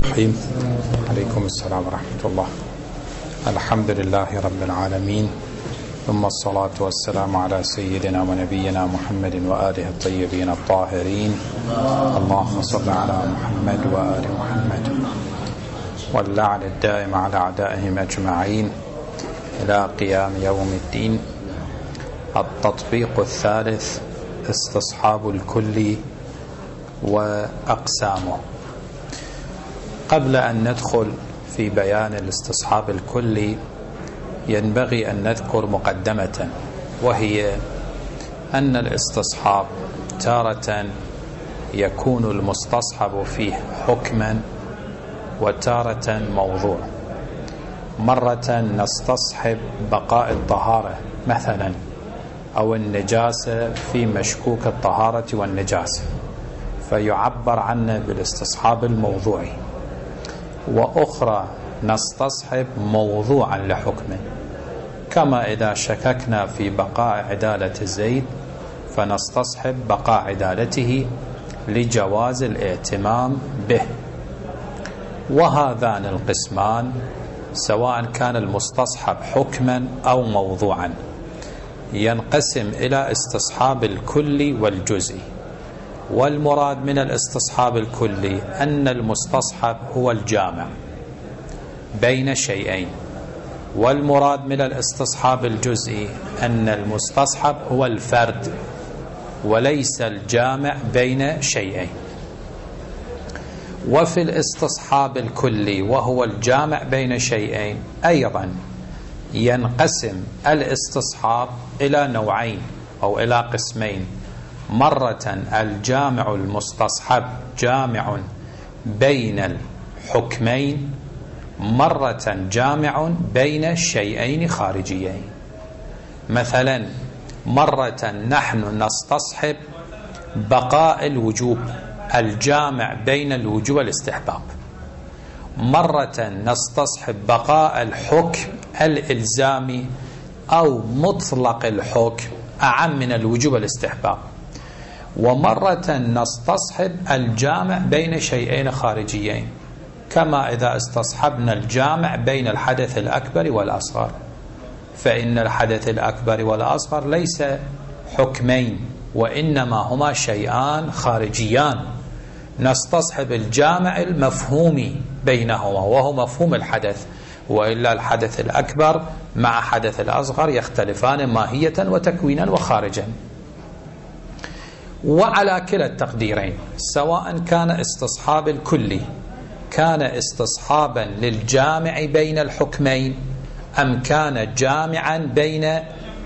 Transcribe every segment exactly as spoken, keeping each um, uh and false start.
الرحيم. عليكم السلام ورحمة الله. الحمد لله رب العالمين، ثم الصلاة والسلام على سيدنا ونبينا محمد وآله الطيبين الطاهرين. اللهم صل على محمد وآل محمد، واللعن الدائم على أعدائهم أجمعين إلى قيام يوم الدين. التطبيق الثالث: استصحاب الكل وأقسامه. قبل أن ندخل في بيان الاستصحاب الكلي ينبغي أن نذكر مقدمة، وهي أن الاستصحاب تارة يكون المستصحب فيه حكما وتارة موضوع. مرة نستصحب بقاء الطهارة مثلا، أو النجاسة في مشكوك الطهارة والنجاسة، فيعبر عنه بالاستصحاب الموضوعي. وأخرى نستصحب موضوعا لحكم، كما إذا شككنا في بقاء عدالة زيد فنستصحب بقاء عدالته لجواز الاهتمام به. وهذان القسمان سواء كان المستصحب حكما أو موضوعا ينقسم إلى استصحاب الكلي والجزئي. والمراد من الاستصحاب الكلي أن المستصحب هو الجامع بين شيئين، والمراد من الاستصحاب الجزئي أن المستصحب هو الفرد وليس الجامع بين شيئين. وفي الاستصحاب الكلي وهو الجامع بين شيئين أيضا ينقسم الاستصحاب إلى نوعين أو إلى قسمين. مرة الجامع المستصحب جامع بين الحكمين، مرة جامع بين شيئين خارجيين. مثلا مرة نحن نستصحب بقاء الوجوب الجامع بين الوجوب والاستحباب، مرة نستصحب بقاء الحكم الإلزامي أو مطلق الحكم أعم من الوجوب والاستحباب، ومرة نستصحب الجامع بين شيئين خارجيين، كما إذا استصحبنا الجامع بين الحدث الأكبر والأصغر، فإن الحدث الأكبر والأصغر ليس حكمين وإنما هما شيئان خارجيان. نستصحب الجامع المفهومي بينهما وهو مفهوم الحدث، وإلا الحدث الأكبر مع حدث الأصغر يختلفان ماهية وتكوينا وخارجا. وعلى كلا التقديرين، سواء كان استصحاب الكلي كان استصحابا للجامع بين الحكمين أم كان جامعا بين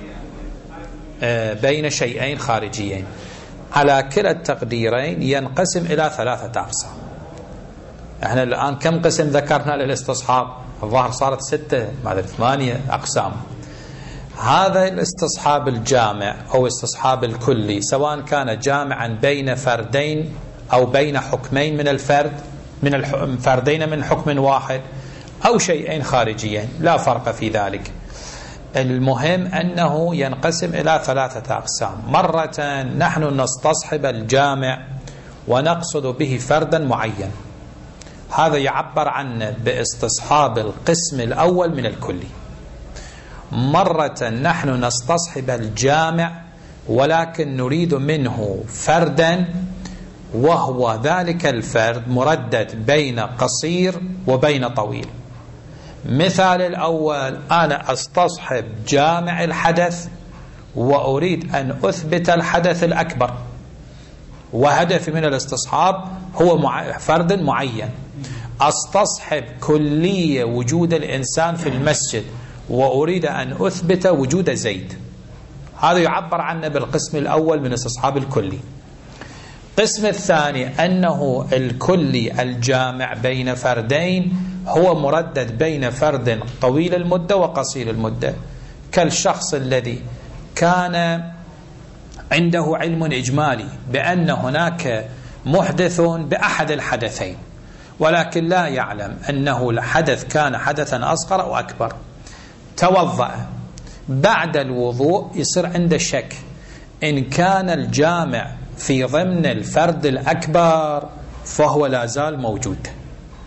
بين شيئين خارجيين، على كلا التقديرين ينقسم إلى ثلاثة أقسام. احنا الآن كم قسم ذكرنا للاستصحاب؟ الظاهر صارت ستة ما أدري ثمانية أقسام. هذا الاستصحاب الجامع أو استصحاب الكلي سواء كان جامعا بين فردين أو بين حكمين من الفرد من الفردين من حكم واحد أو شيئين خارجيين، لا فرق في ذلك. المهم أنه ينقسم إلى ثلاثة أقسام. مرة نحن نستصحب الجامع ونقصد به فردا معين، هذا يعبر عنه باستصحاب القسم الأول من الكلي. مرة نحن نستصحب الجامع ولكن نريد منه فردا، وهو ذلك الفرد مردد بين قصير وبين طويل. مثال الأول: أنا أستصحب جامع الحدث وأريد أن أثبت الحدث الأكبر، وهدفي من الاستصحاب هو مع... فرد معين. أستصحب كلية وجود الإنسان في المسجد وأريد أن أثبت وجود زيد، هذا يعبر عنه بالقسم الأول من استصحاب الكلي. القسم الثاني أنه الكلي الجامع بين فردين هو مردد بين فرد طويل المدة وقصير المدة، كالشخص الذي كان عنده علم إجمالي بأن هناك محدث بأحد الحدثين، ولكن لا يعلم أنه الحدث كان حدثا أصغر أو أكبر. توضأ، بعد الوضوء يصير عنده شك إن كان الجامع في ضمن الفرد الأكبر فهو لا زال موجود.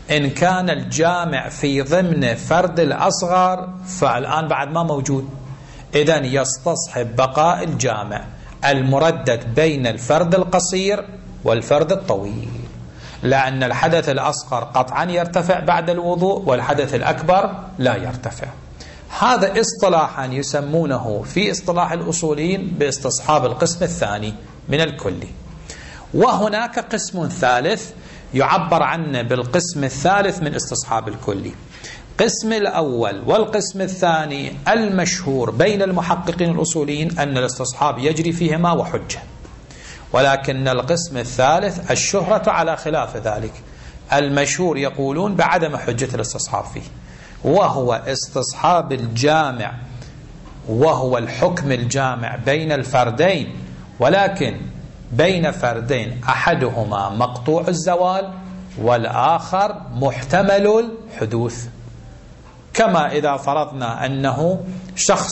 إن كان الجامع في ضمن فرد الأصغر فالآن بعد ما موجود، إذن يستصحب بقاء الجامع المردد بين الفرد القصير والفرد الطويل، لأن الحدث الأصغر قطعا يرتفع بعد الوضوء والحدث الأكبر لا يرتفع. هذا اصطلاحا يسمونه في اصطلاح الأصوليين باستصحاب القسم الثاني من الكلي. وهناك قسم ثالث يعبر عنه بالقسم الثالث من استصحاب الكلي. القسم الأول والقسم الثاني المشهور بين المحققين الأصوليين أن الاستصحاب يجري فيهما وحجة، ولكن القسم الثالث الشهرة على خلاف ذلك. المشهور يقولون بعدم حجة الاستصحاب فيه، وهو استصحاب الجامع، وهو الحكم الجامع بين الفردين، ولكن بين فردين أحدهما مقطوع الزوال والآخر محتمل الحدوث. كما إذا فرضنا أنه شخص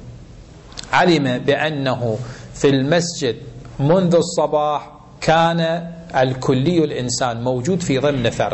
علم بأنه في المسجد منذ الصباح كان الكلي الإنسان موجود في ضمن فرد،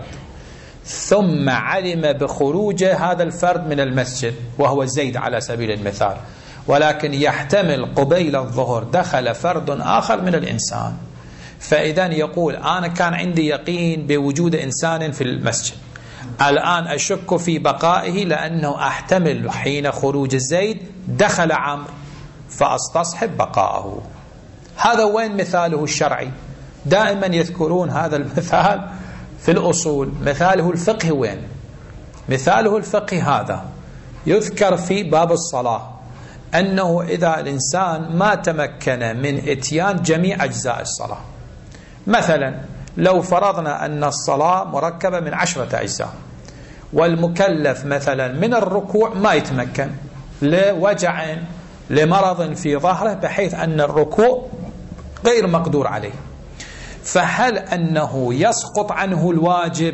ثم علم بخروج هذا الفرد من المسجد وهو زيد على سبيل المثال، ولكن يحتمل قبيل الظهر دخل فرد آخر من الإنسان، فإذا يقول أنا كان عندي يقين بوجود إنسان في المسجد، الآن أشك في بقائه لأنه أحتمل حين خروج زيد دخل عمرو فأستصحب بقاءه. هذا وين مثاله الشرعي؟ دائما يذكرون هذا المثال في الأصول. مثاله الفقهي وين؟ مثاله الفقهي هذا يذكر في باب الصلاة، أنه إذا الإنسان ما تمكن من إتيان جميع أجزاء الصلاة، مثلا لو فرضنا أن الصلاة مركبة من عشرة أجزاء، والمكلف مثلا من الركوع ما يتمكن لوجع لمرض في ظهره بحيث أن الركوع غير مقدور عليه، فهل أنه يسقط عنه الواجب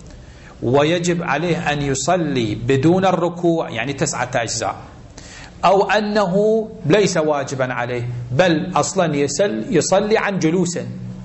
ويجب عليه أن يصلي بدون الركوع يعني تسعة أجزاء، أو أنه ليس واجبا عليه بل أصلا يصلي عن جلوس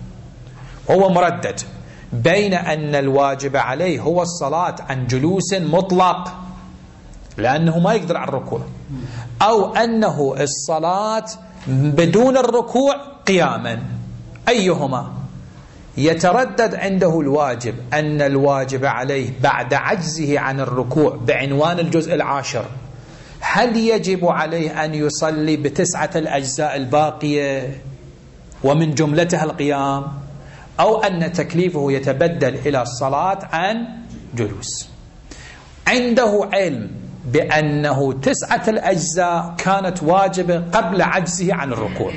هو مردد، بين أن الواجب عليه هو الصلاة عن جلوس مطلق لأنه ما يقدر على الركوع، أو أنه الصلاة بدون الركوع قياما، أيهما؟ يتردد عنده الواجب أن الواجب عليه بعد عجزه عن الركوع بعنوان الجزء العاشر، هل يجب عليه أن يصلي بتسعة الأجزاء الباقية ومن جملتها القيام، أو أن تكليفه يتبدل إلى الصلاة عن جلوس؟ عنده علم بأنه تسعة الأجزاء كانت واجبة قبل عجزه عن الركوع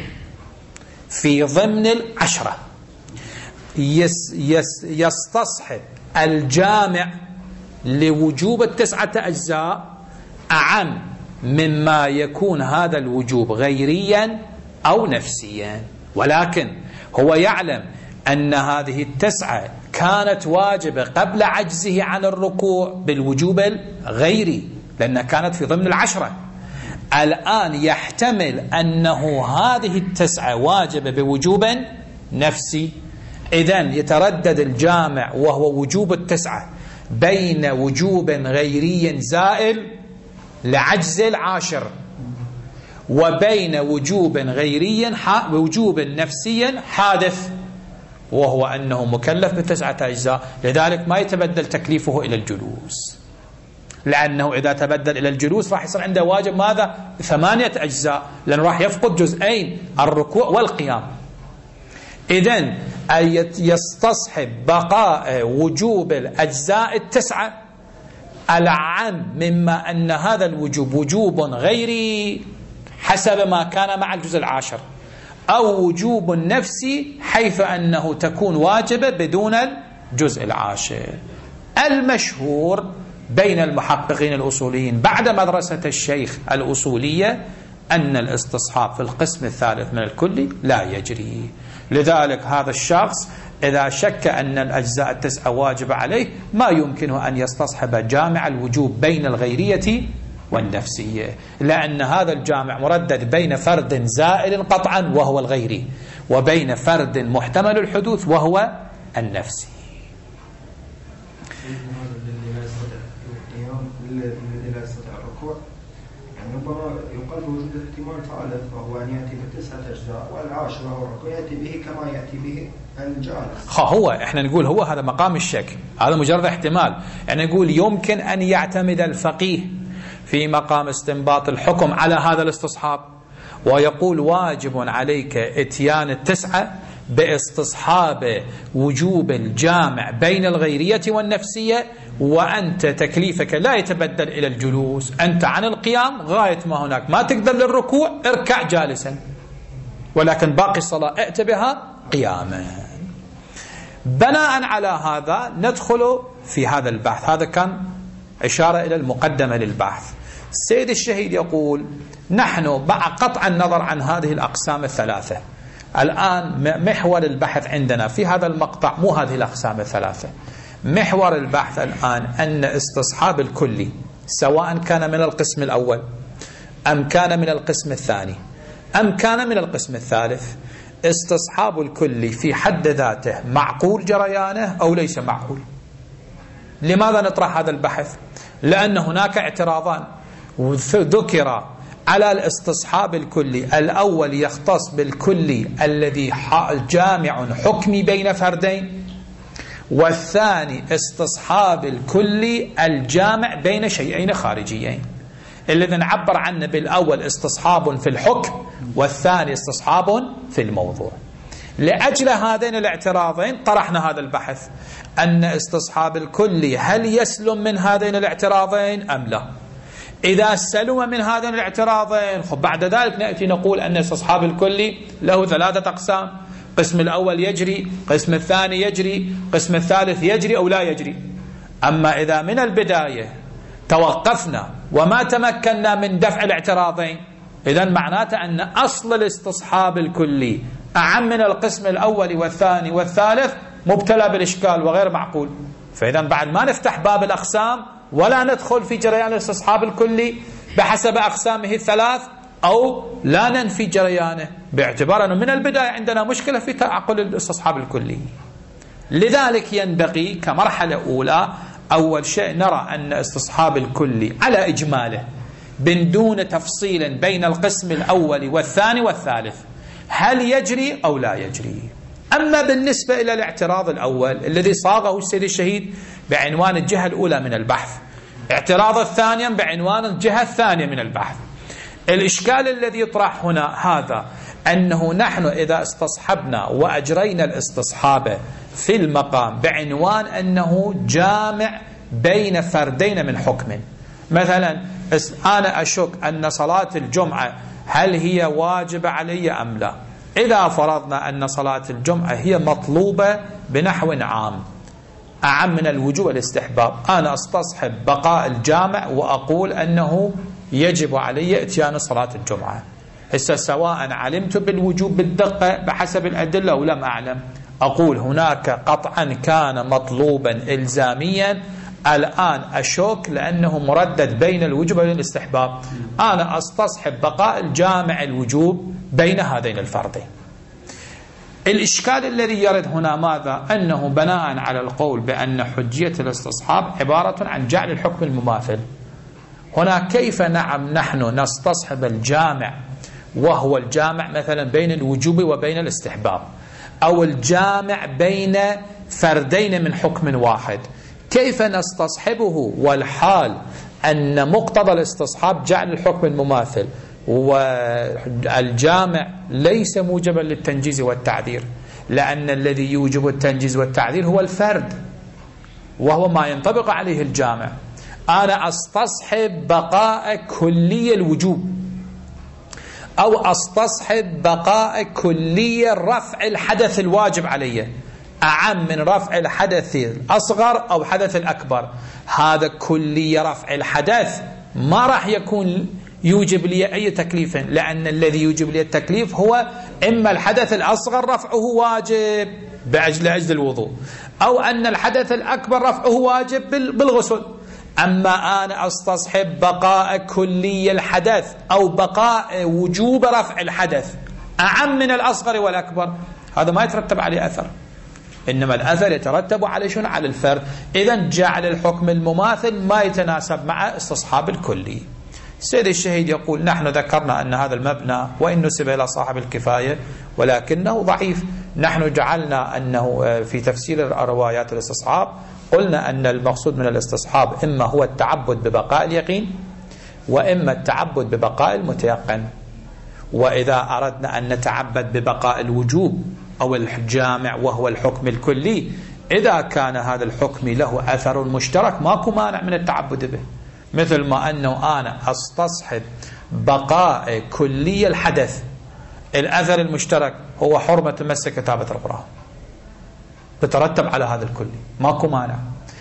في ضمن العشرة، يس يس يستصحب الجامع لوجوب التسعة أجزاء أعم مما يكون هذا الوجوب غيريا أو نفسيا، ولكن هو يعلم أن هذه التسعة كانت واجبة قبل عجزه عن الركوع بالوجوب الغيري لأنها كانت في ضمن العشرة، الآن يحتمل أنه هذه التسعة واجبة بوجوب نفسي، إذن يتردد الجامع وهو وجوب التسعة بين وجوب غيري زائل لعجز العاشر وبين وجوب غيري وجوب نفسي حادث وهو أنه مكلف بتسعة أجزاء، لذلك ما يتبدل تكليفه إلى الجلوس، لأنه إذا تبدل إلى الجلوس راح يصير عنده واجب ماذا؟ ثمانية أجزاء، لأنه راح يفقد جزئين الركوع والقيام. إذن يستصحب بقاء وجوب الأجزاء التسعة العام مما أن هذا الوجوب وجوب غيري حسب ما كان مع الجزء العاشر، أو وجوب نفسي حيث أنه تكون واجبة بدون الجزء العاشر. المشهور بين المحققين الأصوليين بعد مدرسة الشيخ الأصولية أن الاستصحاب في القسم الثالث من الكلي لا يجري، لذلك هذا الشخص إذا شك أن الأجزاء التسعة واجب عليه ما يمكنه أن يستصحب جامع الوجوب بين الغيرية والنفسية، لأن هذا الجامع مردد بين فرد زائل قطعا وهو الغيري وبين فرد محتمل الحدوث وهو النفسي. الذي لا يستطيع القيام الذي لا يستطيع الركوع، يعني ربما يقال بوجود الاحتمال ثالث وهو أن يأتي بتسعة أجزاء والعاشرة هو الركوع يأتي به كما يأتي به الجالس. هو احنا نقول هو هذا مقام الشك، هذا مجرد احتمال. يعني نقول يمكن أن يعتمد الفقيه في مقام استنباط الحكم على هذا الاستصحاب ويقول واجب عليك اتيان التسعة باستصحاب وجوب الجامع بين الغيرية والنفسية، وأنت تكليفك لا يتبدل إلى الجلوس، أنت عن القيام غاية ما هناك، ما تقدر للركوع اركع جالسا، ولكن باقي الصلاة ائت بها قياما. بناء على هذا ندخل في هذا البحث. هذا كان إشارة إلى المقدمة للبحث. السيد الشهيد يقول نحن مع قطع النظر عن هذه الأقسام الثلاثة، الآن محور البحث عندنا في هذا المقطع مو هذه الأقسام الثلاثة، محور البحث الآن أن استصحاب الكلي سواء كان من القسم الأول أم كان من القسم الثاني أم كان من القسم الثالث، استصحاب الكلي في حد ذاته معقول جريانه أو ليس معقول. لماذا نطرح هذا البحث؟ لأن هناك اعتراضان ذكر على الاستصحاب الكلي. الأول يختص بالكلي الذي جامع حكمي بين فردين، والثاني استصحاب الكلي الجامع بين شيئين خارجيين، الذي نعبر عنه بالأول استصحاب في الحكم والثاني استصحاب في الموضوع. لأجل هذين الاعتراضين طرحنا هذا البحث، أن استصحاب الكلي هل يسلم من هذين الاعتراضين أم لا؟ إذا سلم من هذين الاعتراضين بعد ذلك نأتي نقول أن استصحاب الكلي له ثلاثة أقسام، قسم الأول يجري، قسم الثاني يجري، قسم الثالث يجري أو لا يجري. أما إذا من البداية توقفنا وما تمكنا من دفع الاعتراضين، إذن معناته أن أصل الاستصحاب الكلي أعم من القسم الأول والثاني والثالث، مبتلى بالإشكال وغير معقول. فإذا بعد ما نفتح باب الأقسام ولا ندخل في جريان الاستصحاب الكلي بحسب أقسامه الثلاث، أو لا ننفي جريانه باعتبار أنه من البداية عندنا مشكلة في تعقل الاستصحاب الكلي. لذلك ينبغي كمرحلة أولى أول شيء نرى أن استصحاب الكلي على إجماله من دون تفصيل بين القسم الأول والثاني والثالث هل يجري أو لا يجري. أما بالنسبة إلى الاعتراض الأول الذي صاغه السيد الشهيد بعنوان الجهة الأولى من البحث، اعتراض الثانيا بعنوان الجهة الثانية من البحث، الإشكال الذي يطرح هنا هذا أنه نحن إذا استصحبنا وأجرينا الاستصحاب في المقام بعنوان أنه جامع بين فردين من حكم، مثلا أنا أشك أن صلاة الجمعة هل هي واجبة علي أم لا؟ إذا فرضنا أن صلاة الجمعة هي مطلوبة بنحو عام أعم من الوجوب والاستحباب، أنا استصحب بقاء الجامع وأقول أنه يجب علي اتيان صلاة الجمعة. هسه سواء علمت بالوجوب بالدقة بحسب الأدلة أو لم أعلم، أقول هناك قطعا كان مطلوبا إلزاميا، الآن أشك لأنه مردد بين الوجوب والاستحباب، أنا استصحب بقاء الجامع الوجوب بين هذين الفردين. الإشكال الذي يرد هنا ماذا؟ أنه بناء على القول بأن حجية الاستصحاب عبارة عن جعل الحكم المماثل. هنا كيف نعم نحن نستصحب الجامع وهو الجامع مثلا بين الوجوب وبين الاستحباب، أو الجامع بين فردين من حكم واحد، كيف نستصحبه والحال أن مقتضى الاستصحاب جعل الحكم المماثل والجامع ليس موجبا للتنجيز والتعذير، لأن الذي يوجب التنجيز والتعذير هو الفرد وهو ما ينطبق عليه الجامع. أنا أستصحب بقاء كلية الوجوب أو أستصحب بقاء كلية رفع الحدث الواجب علي أعم من رفع الحدث الأصغر أو حدث الأكبر. هذا كلية رفع الحدث ما راح يكون يوجب لي أي تكليف، لأن الذي يوجب لي التكليف هو إما الحدث الأصغر رفعه واجب بأجل أجل الوضوء، أو أن الحدث الأكبر رفعه واجب بالغسل. أما أنا أستصحب بقاء كلي الحدث أو بقاء وجوب رفع الحدث أعم من الأصغر والأكبر، هذا ما يترتب عليه أثر. إنما الأثر يترتب على شنو؟ على الفرد. إذن جعل الحكم المماثل ما يتناسب مع استصحاب الكلي. السيد الشهيد يقول نحن ذكرنا أن هذا المبنى وإن نسب إلى صاحب الكفاية ولكنه ضعيف. نحن جعلنا أنه في تفسير روايات الاستصحاب قلنا أن المقصود من الاستصحاب إما هو التعبد ببقاء اليقين وإما التعبد ببقاء المتيقن. وإذا أردنا أن نتعبد ببقاء الوجوب أو الجامع وهو الحكم الكلي، إذا كان هذا الحكم له أثر مشترك ماكو مانع من التعبد به، مثل ما أنه أنا أستصحب بقاء كلي الحدث، الأثر المشترك هو حرمة مس كتابة القرآن، بترتب على هذا الكلي ماكو مانع.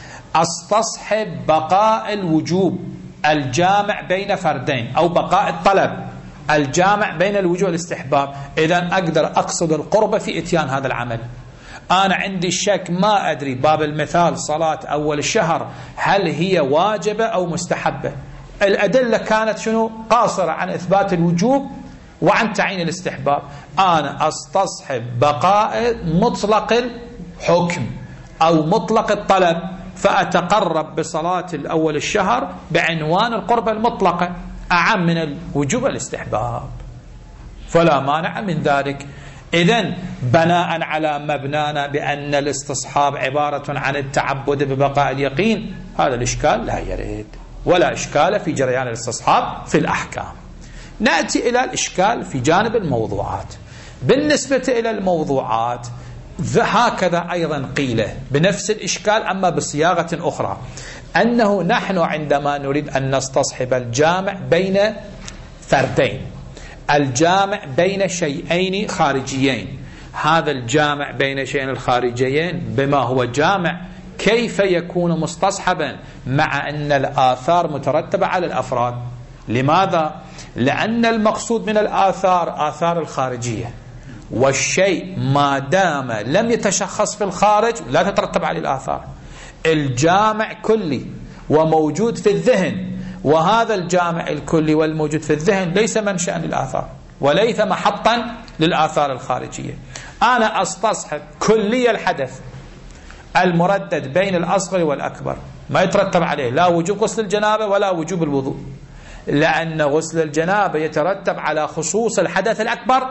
أستصحب بقاء الوجوب الجامع بين فردين أو بقاء الطلب الجامع بين الوجوب والاستحباب، إذن أقدر أقصد القربة في إتيان هذا العمل. أنا عندي شك ما أدري باب المثال صلاة أول الشهر هل هي واجبة أو مستحبة، الأدلة كانت شنو؟ قاصرة عن إثبات الوجوب وعن تعيين الاستحباب. أنا أستصحب بقاء مطلق الحكم أو مطلق الطلب، فأتقرب بصلاة الأول الشهر بعنوان القربة المطلقة أعم من الوجوب والاستحباب، فلا مانع من ذلك. إذن بناء على مبنانا بأن الاستصحاب عبارة عن التعبد ببقاء اليقين، هذا الإشكال لا يرد، ولا إشكال في جريان الاستصحاب في الأحكام. نأتي إلى الإشكال في جانب الموضوعات. بالنسبة إلى الموضوعات هكذا أيضا قيل بنفس الإشكال أما بصياغة أخرى، أنه نحن عندما نريد أن نستصحب الجامع بين فردين، الجامع بين شيئين خارجيين، هذا الجامع بين شيئين الخارجيين بما هو جامع كيف يكون مستصحبا مع أن الآثار مترتبة على الأفراد؟ لماذا؟ لأن المقصود من الآثار آثار الخارجية، والشيء ما دام لم يتشخص في الخارج لا تترتب عليه الآثار. الجامع كلي وموجود في الذهن، وهذا الجامع الكلي والموجود في الذهن ليس منشأ للآثار وليس محطا للآثار الخارجية. أنا أستصحب كلي الحدث المردد بين الأصغر والأكبر، ما يترتب عليه لا وجوب غسل الجنابة ولا وجوب الوضوء، لأن غسل الجنابة يترتب على خصوص الحدث الأكبر،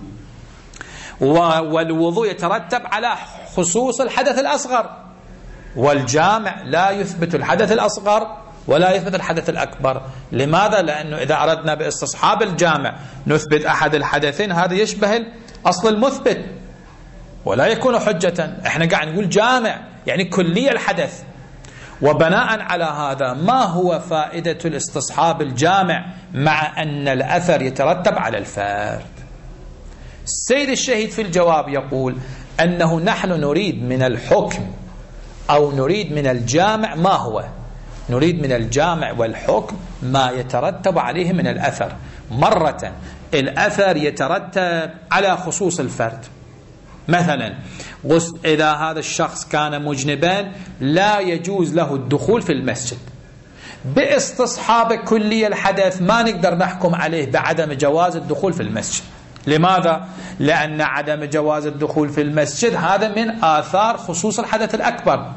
والوضوء يترتب على خصوص الحدث الأصغر، والجامع لا يثبت الحدث الأصغر ولا يثبت الحدث الأكبر. لماذا؟ لأنه إذا أردنا باستصحاب الجامع نثبت أحد الحدثين هذا يشبه أصل المثبت ولا يكون حجة. احنا قاعد نقول جامع يعني كلي الحدث. وبناء على هذا ما هو فائدة الاستصحاب الجامع مع أن الأثر يترتب على الفرد؟ السيد الشهيد في الجواب يقول أنه نحن نريد من الحكم أو نريد من الجامع ما هو؟ نريد من الجامع والحكم ما يترتب عليه من الأثر. مرة الأثر يترتب على خصوص الفرد، مثلا إذا هذا الشخص كان مجنبا لا يجوز له الدخول في المسجد، باستصحاب كلي الحدث ما نقدر نحكم عليه بعدم جواز الدخول في المسجد. لماذا؟ لأن عدم جواز الدخول في المسجد هذا من آثار خصوص الحدث الأكبر.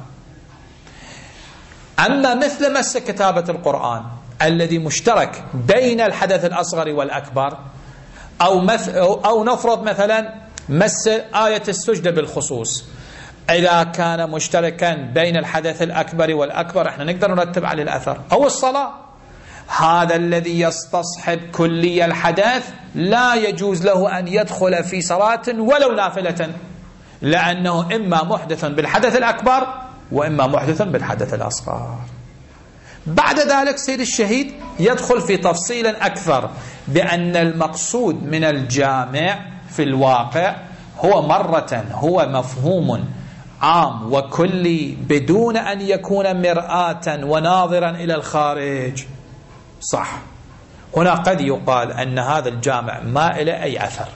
أما مثل مس كتابة القرآن الذي مشترك بين الحدث الأصغر والأكبر، أو, مث أو نفرض مثلا مس آية السجدة بالخصوص، إذا كان مشتركا بين الحدث الأكبر والأكبر احنا نقدر نرتب عليه الأثر. أو الصلاة، هذا الذي يستصحب كلي الحدث لا يجوز له أن يدخل في صلاة ولو نافلة، لأنه إما محدث بالحدث الأكبر وإما محدث بالحدث الأصغر. بعد ذلك سيد الشهيد يدخل في تفصيل أكثر بأن المقصود من الجامع في الواقع هو مرة هو مفهوم عام وكلي بدون أن يكون مرآة وناظرا إلى الخارج. صح، هنا قد يقال أن هذا الجامع ما إلى أي أثر.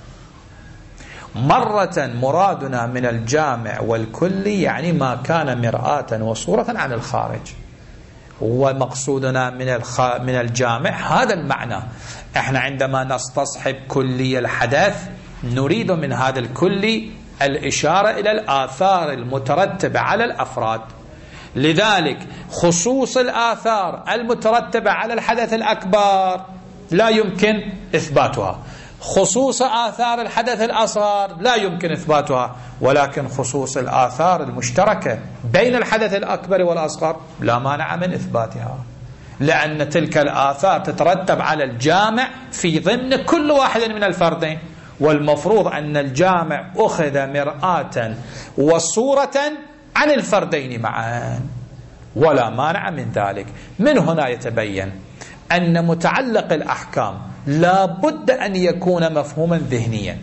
مرة مرادنا من الجامع والكلي يعني ما كان مرآة وصورة عن الخارج، ومقصودنا من الخ... من الجامع هذا المعنى. احنا عندما نستصحب كلي الحدث نريد من هذا الكلي الإشارة إلى الآثار المترتبة على الأفراد. لذلك خصوص الآثار المترتبة على الحدث الأكبر لا يمكن إثباتها، خصوص آثار الحدث الأصغر لا يمكن إثباتها، ولكن خصوص الآثار المشتركة بين الحدث الأكبر والأصغر لا مانع من إثباتها، لأن تلك الآثار تترتب على الجامع في ضمن كل واحد من الفردين، والمفروض أن الجامع أخذ مرآة وصورة عن الفردين معا، ولا مانع من ذلك. من هنا يتبين أن متعلق الأحكام لا بد أن يكون مفهوما ذهنيا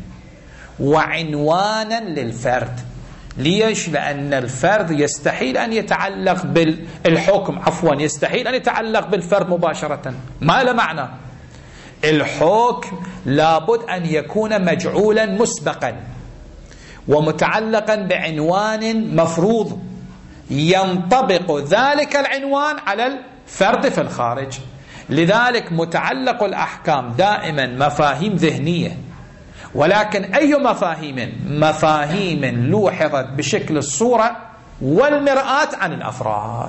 وعنوانا للفرد. ليش؟ لأن الفرد يستحيل أن يتعلق بالحكم عفوا يستحيل أن يتعلق بالفرد مباشرة، ما له معنى. الحكم لابد أن يكون مجعولا مسبقا ومتعلقا بعنوان مفروض ينطبق ذلك العنوان على الفرد في الخارج. لذلك متعلق الأحكام دائما مفاهيم ذهنية، ولكن أي مفاهيم؟ مفاهيم لوحظت بشكل الصورة والمرآة عن الأفراد.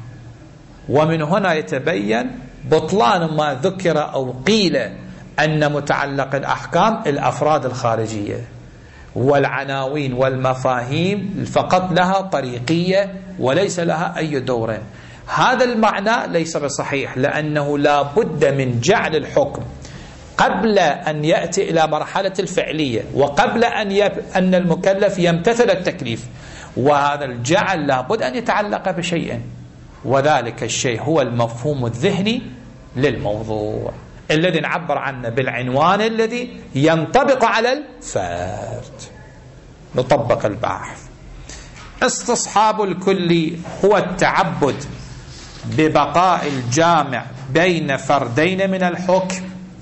ومن هنا يتبين بطلان ما ذكر أو قيل أن متعلق الأحكام الأفراد الخارجية، والعناوين والمفاهيم فقط لها طريقية وليس لها أي دور. هذا المعنى ليس بصحيح، لأنه لا بد من جعل الحكم قبل أن يأتي إلى مرحلة الفعلية وقبل أن, يب... أن المكلف يمتثل التكليف، وهذا الجعل لا بد أن يتعلق بشيء، وذلك الشيء هو المفهوم الذهني للموضوع الذي نعبر عنه بالعنوان الذي ينطبق على الفرد. نطبق البحث. استصحاب الكلي هو التعبد ببقاء الجامع بين فردين من الحكم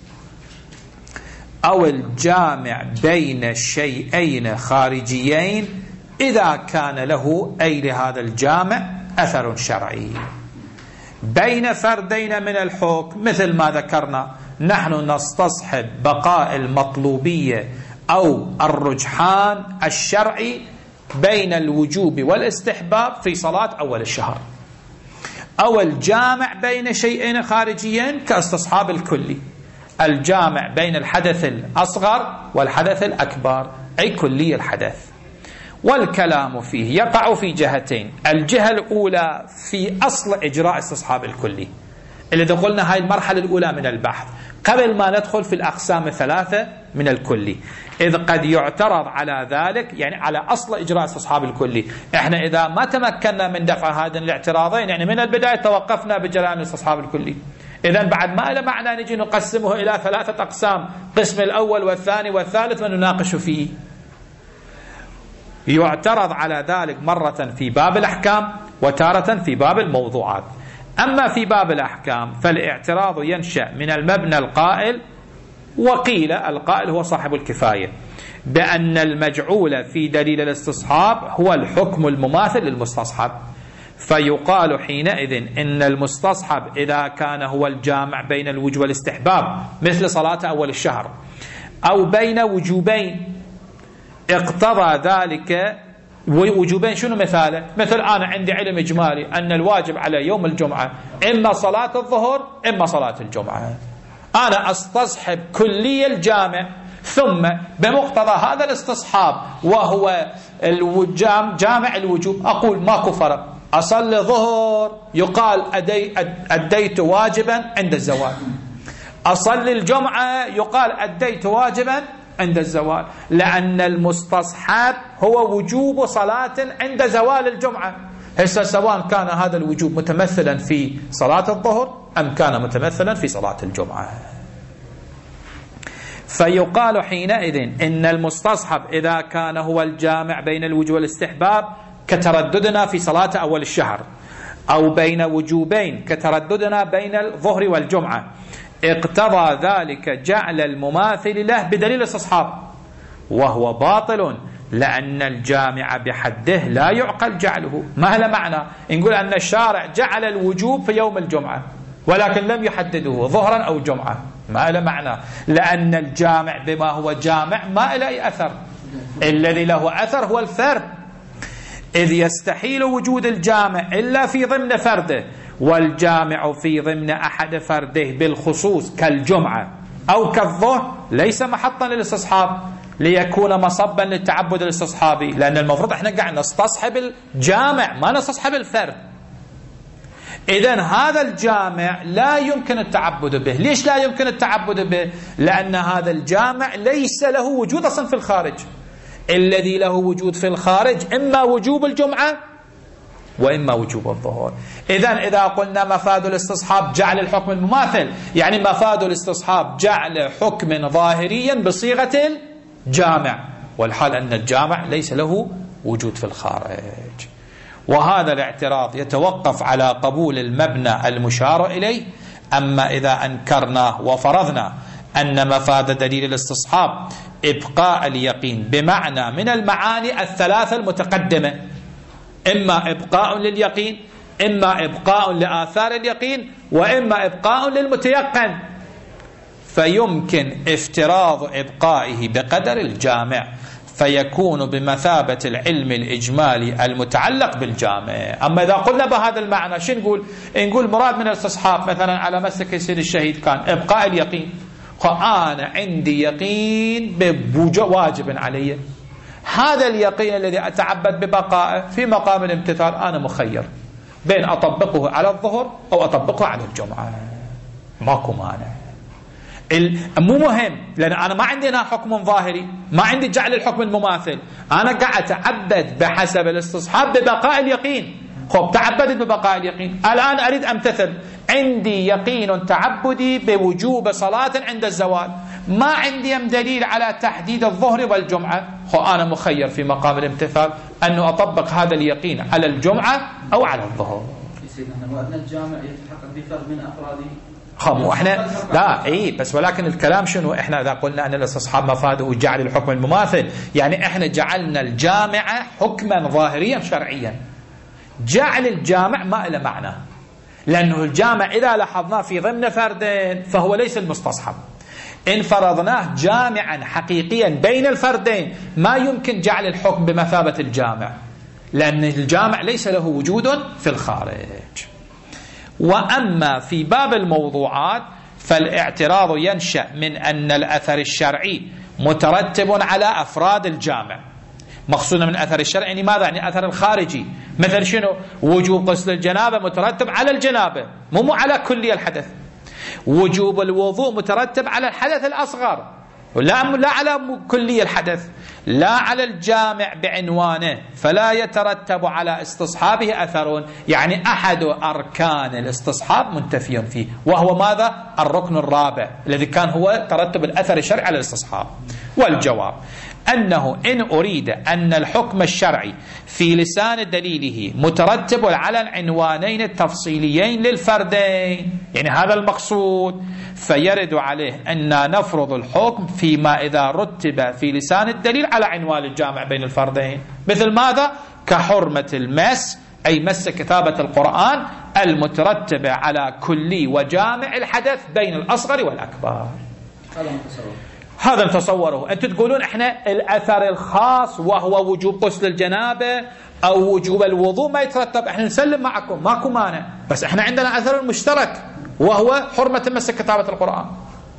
أو الجامع بين شيئين خارجيين إذا كان له أي لهذا الجامع أثر شرعي. بين فردين من الحكم مثل ما ذكرنا، نحن نستصحب بقاء المطلوبية أو الرجحان الشرعي بين الوجوب والاستحباب في صلاة أول الشهر، أو الجامع بين شيئين خارجيين كاستصحاب الكلي، الجامع بين الحدث الأصغر والحدث الأكبر أي كلي الحدث. والكلام فيه يقع في جهتين. الجهة الأولى في أصل إجراء استصحاب الكلي، اللي قلنا هاي المرحلة الأولى من البحث قبل ما ندخل في الأقسام الثلاثة من الكلي، إذ قد يعترض على ذلك، يعني على أصل إجراء استصحاب الكلي. إحنا إذا ما تمكنا من دفع هذين الاعتراضين، يعني من البداية توقفنا بجريان استصحاب الكلي، إذن بعد ما له معنى نجي نقسمه إلى ثلاثة أقسام، قسم الأول والثاني والثالث ونناقش فيه. يعترض على ذلك مرة في باب الأحكام وتارة في باب الموضوعات. أما في باب الأحكام فالاعتراض ينشأ من المبنى القائل، وقيل القائل هو صاحب الكفاية، بأن المجعول في دليل الاستصحاب هو الحكم المماثل للمستصحب، فيقال حينئذ إن المستصحب إذا كان هو الجامع بين الوجوب والاستحباب مثل صلاة أول الشهر، أو بين وجوبين اقتضى ذلك. وجوبين شنو مثاله؟ مثل أنا عندي علم إجمالي أن الواجب على يوم الجمعة إما صلاة الظهر إما صلاة الجمعة، أنا أستصحب كلي الجامع، ثم بمقتضى هذا الاستصحاب وهو جامع الوجوب أقول ماكو فرق، أصلي ظهر يقال أدي أديت واجبا عند الزوال، أصلي الجمعة يقال أديت واجبا عند الزوال، لأن المستصحب هو وجوب صلاة عند زوال الجمعة. هسه سواء كان هذا الوجوب متمثلا في صلاة الظهر أم كان متمثلا في صلاة الجمعة، فيقال حينئذ إن المستصحب إذا كان هو الجامع بين الوجوب والاستحباب كترددنا في صلاة أول الشهر، أو بين وجوبين كترددنا بين الظهر والجمعة، اقتضى ذلك جعل المماثل له بدليل الاستصحاب، وهو باطل، لأن الجامع بحده لا يعقل جعله. ما له معنى نقول أن الشارع جعل الوجوب في يوم الجمعة ولكن لم يحدده ظهرا أو جمعة، ما له معنى، لأن الجامع بما هو جامع ما له أي أثر، الذي له أثر هو الفرد، إذ يستحيل وجود الجامع إلا في ضمن فرده، والجامع في ضمن أحد فرده بالخصوص كالجمعة أو كالظهر ليس محطا للاستصحاب ليكون مصبا للتعبد الاستصحابي، لأن المفروض احنا قاعد نستصحب الجامع ما نستصحب الفرد. إذن هذا الجامع لا يمكن التعبد به. ليش لا يمكن التعبد به؟ لأن هذا الجامع ليس له وجود أصلا في الخارج. الذي له وجود في الخارج إما وجوب الجمعة وإما وجوب الظهور. إذن إذا قلنا مفاد الاستصحاب جعل الحكم المماثل، يعني مفاد الاستصحاب جعل حكم ظاهريا بصيغة الجامع، والحال أن الجامع ليس له وجود في الخارج. وهذا الاعتراض يتوقف على قبول المبنى المشار إليه. أما إذا أنكرناه وفرضنا أن مفاد دليل الاستصحاب إبقاء اليقين بمعنى من المعاني الثلاثة المتقدمة، إما إبقاء لليقين، إما إبقاء لآثار اليقين، وإما إبقاء للمتيقن، فيمكن افتراض إبقائه بقدر الجامع فيكون بمثابة العلم الإجمالي المتعلق بالجامع. أما إذا قلنا بهذا المعنى شو نقول؟ نقول مراد من الاستصحاب مثلا على مسلك يسير الشهيد كان إبقاء اليقين. أنا عندي يقين بواجب علي، هذا اليقين الذي أتعبد ببقائه في مقام الامتثال أنا مخير بين أطبقه على الظهر أو أطبقه على الجمعة، ماكو مانع. مو مهم، لأن أنا ما عندي هنا حكم ظاهري، ما عندي جعل الحكم المماثل، أنا قاعد أتعبد بحسب الاستصحاب ببقاء اليقين. خب تعبدت ببقاء اليقين، الآن أريد أمتثل، عندي يقين تعبدي بوجوب صلاة عند الزوال، ما عندي دليل على تحديد الظهر والجمعة، خب أنا مخير في مقام الامتثال أنه أطبق هذا اليقين على الجمعة أو على الظهر. وأن الجامع يتحقق بفرد من أفراده. خب احنا لا اي بس ولكن الكلام شنو؟ احنا اذا قلنا ان الاستصحاب مفاده جعل الحكم المماثل، يعني احنا جعلنا الجامع حكما ظاهريا شرعيا. جعل الجامع ما له معنى، لانه الجامع اذا لاحظناه في ضمن فردين فهو ليس المستصحب. ان فرضناه جامعا حقيقيا بين الفردين ما يمكن جعل الحكم بمثابه الجامع، لان الجامع ليس له وجود في الخارج. وأما في باب الموضوعات فالاعتراض ينشأ من أن الأثر الشرعي مترتب على أفراد الجامع. مقصودنا من أثر الشرعي يعني ماذا؟ يعني أثر الخارجي، مثل شنو؟ وجوب غسل الجنابة مترتب على الجنابة، مو على كلية الحدث. وجوب الوضوء مترتب على الحدث الأصغر، لا لا على كلية الحدث، لا على الجامع بعنوانه، فلا يترتب على استصحابه أثر، يعني أحد أركان الاستصحاب منتفي فيه، وهو ماذا؟ الركن الرابع الذي كان هو ترتب الأثر الشرعي على الاستصحاب. والجواب أنه إن أريد أن الحكم الشرعي في لسان دليله مترتب على العنوانين التفصيليين للفردين، يعني هذا المقصود، فيرد عليه أن نفرض الحكم فيما إذا رتب في لسان الدليل على عنوان الجامع بين الفردين، مثل ماذا؟ كحرمة المس، أي مس كتابة القرآن المترتبة على كلي وجامع الحدث بين الأصغر والأكبر. هذا نتصوره. أنتم تقولون إحنا الأثر الخاص وهو وجوب غسل الجنابة أو وجوب الوضوء ما يترتب، إحنا نسلم معكم ماكو مانع، بس إحنا عندنا أثر مشترك وهو حرمة مس كتابة القرآن.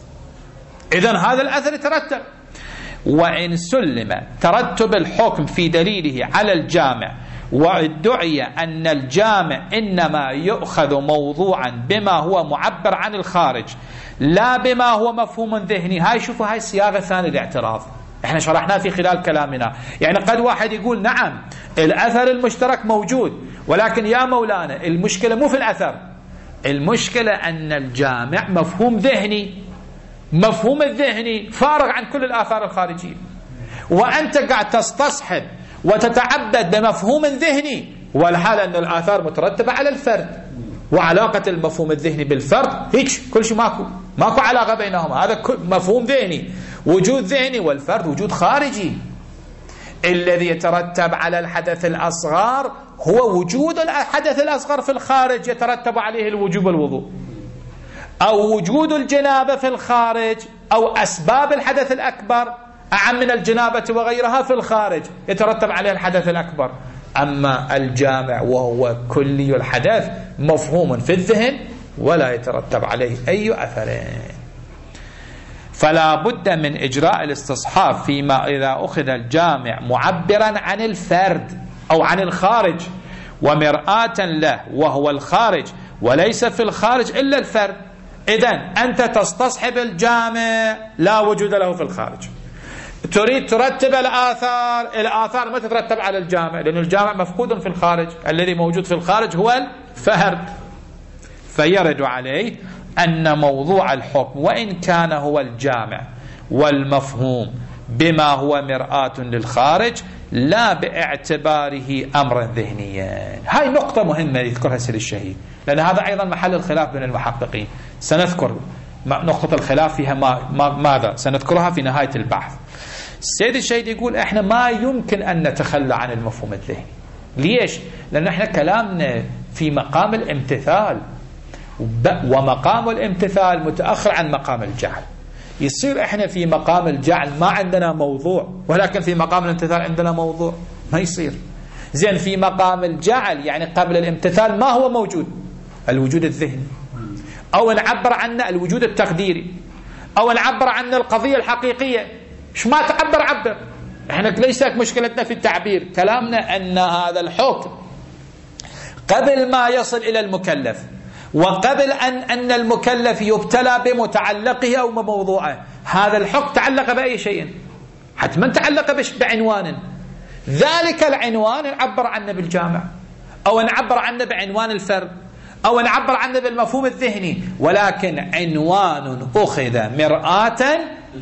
إذن هذا الأثر يترتب. وإن سلم ترتب الحكم في دليله على الجامع وادعي أن الجامع إنما يؤخذ موضوعا بما هو معبر عن الخارج لا بما هو مفهوم ذهني، هاي شوفوا هاي الصياغة الثانية الاعتراض احنا شرحناه في خلال كلامنا. يعني قد واحد يقول نعم الأثر المشترك موجود، ولكن يا مولانا المشكلة مو في الأثر، المشكلة أن الجامع مفهوم ذهني، مفهوم الذهني فارغ عن كل الآثار الخارجية، وأنت قاعد تستصحب وتتعبد بمفهوم ذهني، والحال أن الآثار مترتبة على الفرد، وعلاقة المفهوم الذهني بالفرد هيك كل شيء ماكو ماكو علاقة بينهما، هذا مفهوم ذهني، وجود ذهني، والفرد وجود خارجي. الذي يترتب على الحدث الأصغر هو وجود الحدث الأصغر في الخارج يترتب عليه الوجوب الوضوء، أو وجود الجنابة في الخارج، أو أسباب الحدث الأكبر أعم من الجنابة وغيرها في الخارج يترتب عليه الحدث الأكبر. أما الجامع وهو كلي الحدث مفهوم في الذهن ولا يترتب عليه أي أثر. فلا بد من إجراء الاستصحاب فيما إذا أخذ الجامع معبرا عن الفرد أو عن الخارج ومرآة له وهو الخارج وليس في الخارج إلا الفرد. إذن أنت تستصحب الجامع لا وجود له في الخارج، تريد ترتب الآثار، الآثار ما تترتب على الجامع لأن الجامع مفقود في الخارج، الذي موجود في الخارج هو الفرد. فيرد عليه أن موضوع الحكم وإن كان هو الجامع والمفهوم بما هو مرآة للخارج لا باعتباره أمرا ذهنيا. هاي نقطة مهمة يذكرها سيد الشهيد لأن هذا أيضا محل الخلاف بين المحققين. سنذكر نقطة الخلاف فيها ما ما ماذا سنذكرها في نهاية البحث. السيد الشهيد يقول احنا ما يمكن أن نتخلى عن المفهوم الذهني. ليش؟ لأن احنا كلامنا في مقام الامتثال ومقام الامتثال متأخر عن مقام الجعل. يصير احنا في مقام الجعل ما عندنا موضوع ولكن في مقام الامتثال عندنا موضوع، ما يصير. زين في مقام الجعل يعني قبل الامتثال ما هو موجود؟ الوجود الذهني، أو نعبر عنه الوجود التقديري، أو نعبر عنه القضية الحقيقية. مش ما تعبر عبر، احنا ليس مشكلتنا في التعبير، كلامنا أن هذا الحكم قبل ما يصل إلى المكلف وقبل أن أن المكلف يبتلى بمتعلقه أو بموضوعه، هذا الحكم تعلق بأي شيء؟ حتما تعلق بعنوان، ذلك العنوان نعبر عنه بالجامع أو نعبر عنه بعنوان الفرد أو نعبر عنه بالمفهوم الذهني، ولكن عنوان أخذ مرآة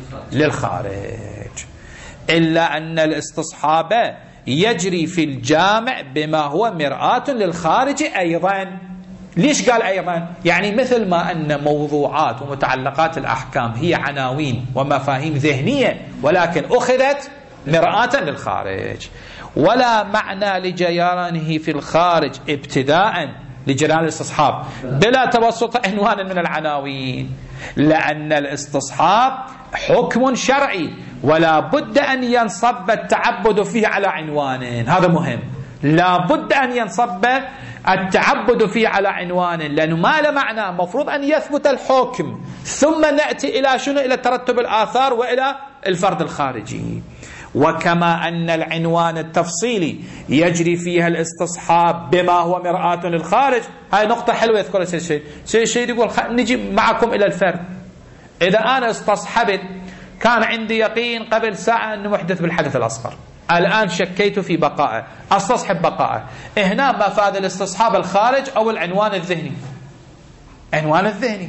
للخارج. إلا أن الاستصحاب يجري في الجامع بما هو مرآة للخارج أيضا. ليش قال أيضا؟ يعني مثل ما أن موضوعات ومتعلقات الأحكام هي عناوين ومفاهيم ذهنية ولكن أخذت مرآة للخارج، ولا معنى لجيرانه في الخارج ابتداء لجلال الاستصحاب بلا توسط عنوان من العناوين، لأن الاستصحاب حكم شرعي ولا بد أن ينصب التعبد فيه على عنوان. هذا مهم، لا بد أن ينصب التعبد فيه على عنوان، لأنه ما له معنى. مفروض أن يثبت الحكم ثم نأتي إلى شنو؟ إلى ترتب الآثار وإلى الفرد الخارجي. وكما أن العنوان التفصيلي يجري فيها الاستصحاب بما هو مرآة للخارج. هاي نقطة حلوة يذكرها سيد الشهيد. سيد الشهيد يقول نجي معكم إلى الفرد. إذا أنا استصحبت كان عندي يقين قبل ساعة أنه محدث بالحدث الأصغر، الآن شكيت في بقائه، استصحب بقائه. هنا مفاد الاستصحاب الخارج أو العنوان الذهني؟ عنوان الذهني.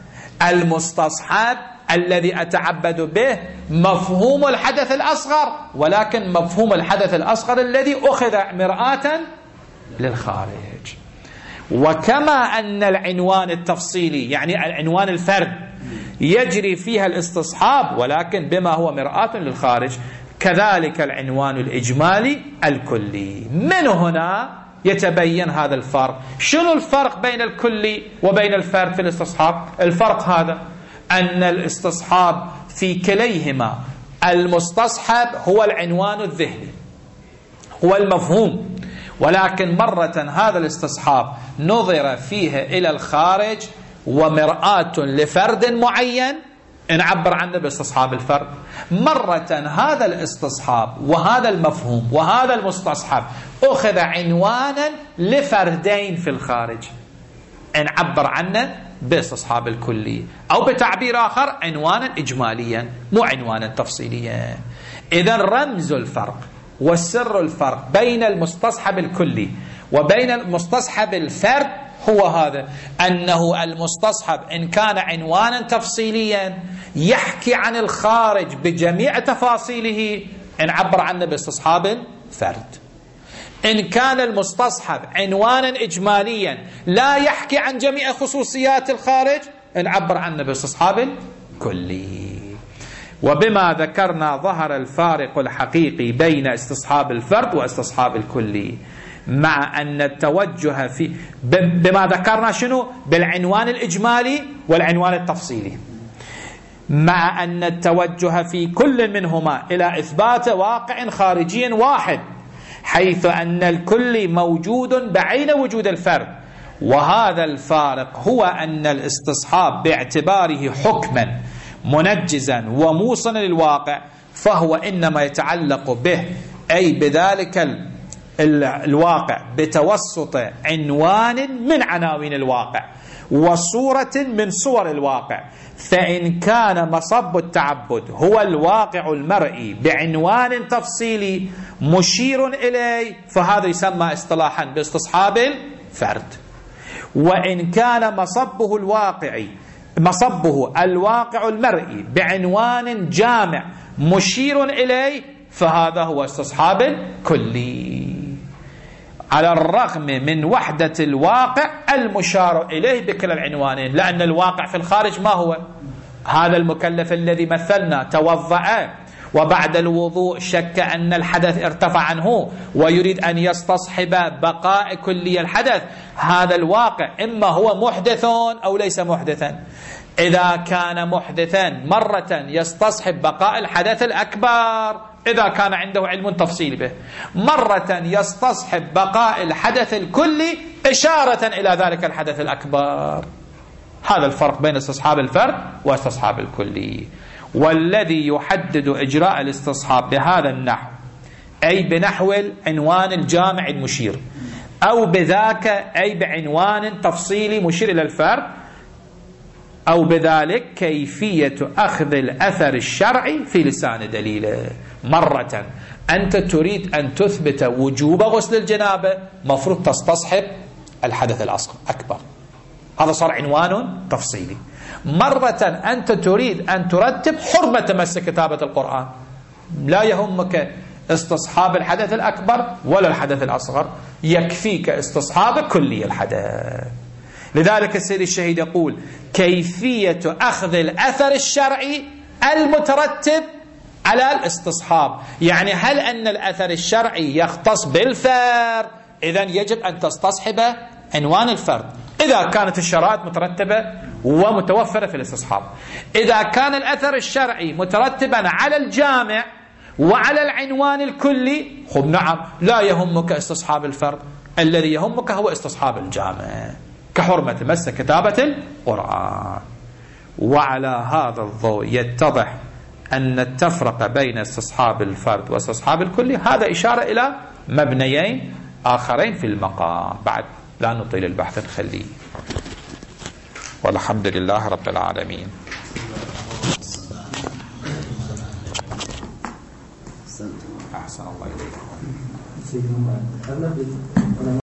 المستصحب الذي أتعبد به مفهوم الحدث الأصغر، ولكن مفهوم الحدث الأصغر الذي أخذ مرآة للخارج. وكما أن العنوان التفصيلي يعني العنوان الفرد يجري فيها الاستصحاب ولكن بما هو مرآة للخارج، كذلك العنوان الإجمالي الكلي. من هنا يتبين هذا الفرق. شنو الفرق بين الكلي وبين الفرد في الاستصحاب؟ الفرق هذا أن الاستصحاب في كليهما المستصحب هو العنوان الذهني، هو المفهوم، ولكن مرة هذا الاستصحاب نظر فيه إلى الخارج ومرآة لفرد معين نعبر عنه باستصحاب الفرد. مرة هذا الاستصحاب وهذا المفهوم وهذا المستصحب أخذ عنوانا لفردين في الخارج نعبر عنه باستصحاب الكلي، أو بتعبير آخر عنوانا إجماليا مو عنوانا تفصيليا. إذن رمز الفرق والسر الفرق بين المستصحب الكلي وبين المستصحب الفرد هو هذا، أنه المستصحب إن كان عنوانا تفصيليا يحكي عن الخارج بجميع تفاصيله نعبر عنه باستصحاب الفرد. إن كان المستصحب عنوانا إجماليا لا يحكي عن جميع خصوصيات الخارج نعبر عنه باستصحاب الكلي. وبما ذكرنا ظهر الفارق الحقيقي بين استصحاب الفرد واستصحاب الكلي، مع أن التوجه في بما ذكرنا شنو؟ بالعنوان الإجمالي والعنوان التفصيلي. مع أن التوجه في كل منهما إلى إثبات واقع خارجي واحد، حيث أن الكل موجود بعين وجود الفرد، وهذا الفارق هو أن الاستصحاب باعتباره حكما منجزا وموصلا للواقع فهو إنما يتعلق به، أي بذلك الواقع، بتوسط عنوان من عناوين الواقع وصورة من صور الواقع. فإن كان مصب التعبد هو الواقع المرئي بعنوان تفصيلي مشير إليه فهذا يسمى اصطلاحا باستصحاب الفرد. وإن كان مصبه الواقعي مصبه الواقع المرئي بعنوان جامع مشير إليه فهذا هو استصحاب الكلي، على الرغم من وحدة الواقع المشار إليه بكلا العنوانين، لأن الواقع في الخارج ما هو؟ هذا المكلف الذي مثلنا توضأ وبعد الوضوء شك أن الحدث ارتفع عنه ويريد أن يستصحب بقاء كلي الحدث، هذا الواقع إما هو محدث أو ليس محدثا. إذا كان محدثا مرة يستصحب بقاء الحدث الأكبر إذا كان عنده علم تفصيل به، مرة يستصحب بقاء الحدث الكلي إشارة إلى ذلك الحدث الأكبر. هذا الفرق بين استصحاب الفرد واستصحاب الكلي. والذي يحدد إجراء الاستصحاب بهذا النحو، أي بنحو العنوان الجامع المشير، أو بذاك أي بعنوان تفصيلي مشير إلى الفرد، أو بذلك كيفية أخذ الأثر الشرعي في لسان دليله. مرة أنت تريد أن تثبت وجوب غسل الجنابة، مفروض تستصحب الحدث الأصغر أكبر، هذا صار عنوان تفصيلي. مرة أنت تريد أن ترتب حرمة مس كتابة القرآن، لا يهمك استصحاب الحدث الأكبر ولا الحدث الأصغر، يكفيك استصحاب كلي الحدث. لذلك السيد الشهيد يقول كيفية أخذ الأثر الشرعي المترتب على الاستصحاب، يعني هل أن الأثر الشرعي يختص بالفرد إذن يجب أن تستصحب عنوان الفرد إذا كانت الشرائط مترتبة ومتوفرة في الاستصحاب. إذا كان الأثر الشرعي مترتبا على الجامع وعلى العنوان الكلي، خب نعم لا يهمك استصحاب الفرد، الذي يهمك هو استصحاب الجامع كحرمة مس كتابة القرآن. وعلى هذا الضوء يتضح أن التفرقة بين استصحاب الفرد واستصحاب الكلي هذا إشارة إلى مبنيين آخرين في المقام. بعد لا نطيل البحث نخليه. والحمد لله رب العالمين. أحسن الله إليكم.